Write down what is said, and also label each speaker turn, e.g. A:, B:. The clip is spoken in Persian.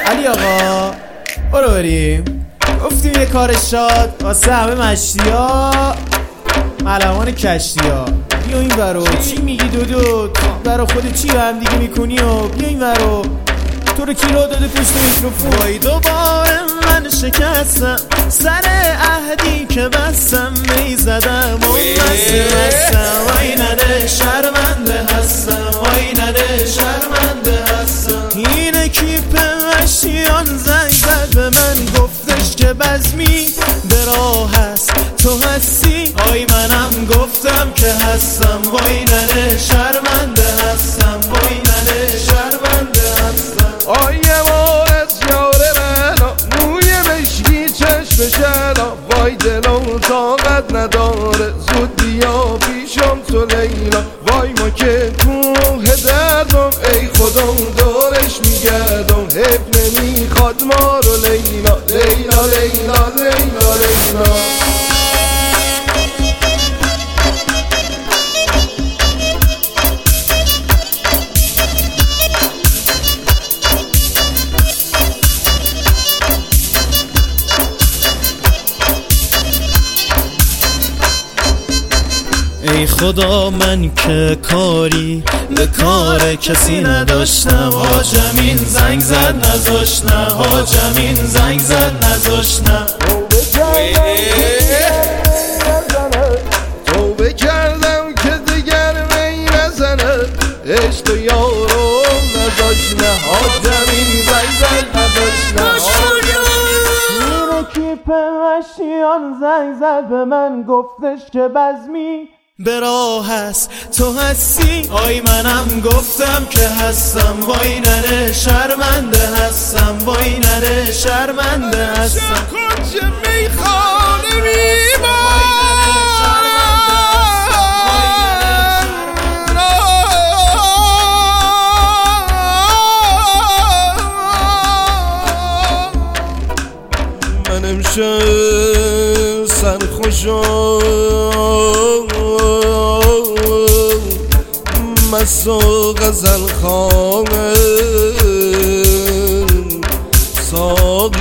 A: علی آقا برو بریم. گفتیم یه کار شاد واسه همه مشتیا ملوان کشتیا. بیا این ورو چی میگی دودو؟ برا خود چی هم دیگه میکنی؟ و بیا این ورو تو رو کی رو داده پشت میکروفون؟ وای دوباره من شکستم سر عهدی که بستم میزدم و بستم. وای نده شرمنده هستم، وای نده شرمنده هستم. اینه کیپ مشیان زنگ زد به من گفتش که بزمی به راه هست تو هستی. آی منم گفتم که هستم، وای نده شرمنده هستم، وای نده شرمنده هستم.
B: آی یه مورد یاره منو موی مشکی چشم شلا، وای دلم طاقت نداره زود بیا پیشم تو لیلا. وای ما که کوه دردم ای خودم دورش میگردم، حیف نمیخواد ما رو لیلا لیلا لیلا لیلا لیلا.
A: ای خدا من که کاری به کار کسی نداشتم، حاجمین زنگ زد نذاشتم، حاجمین زنگ زد نذاشتم.
B: توبه کردم که دیگر می نزنه عشق یارو نذاشتم، حاجمین زنگ زد نذاشتم.
A: اینو کیپ مشیان زنگ زد به من گفتش که بزمی به راه هست تو هستی. آی منم گفتم که هستم، وای نره شرمنده هستم، وای نره شرمنده هستم.
B: کنچه میخانه میبار من امشب سرخوشم مست و غزل خانه ساقی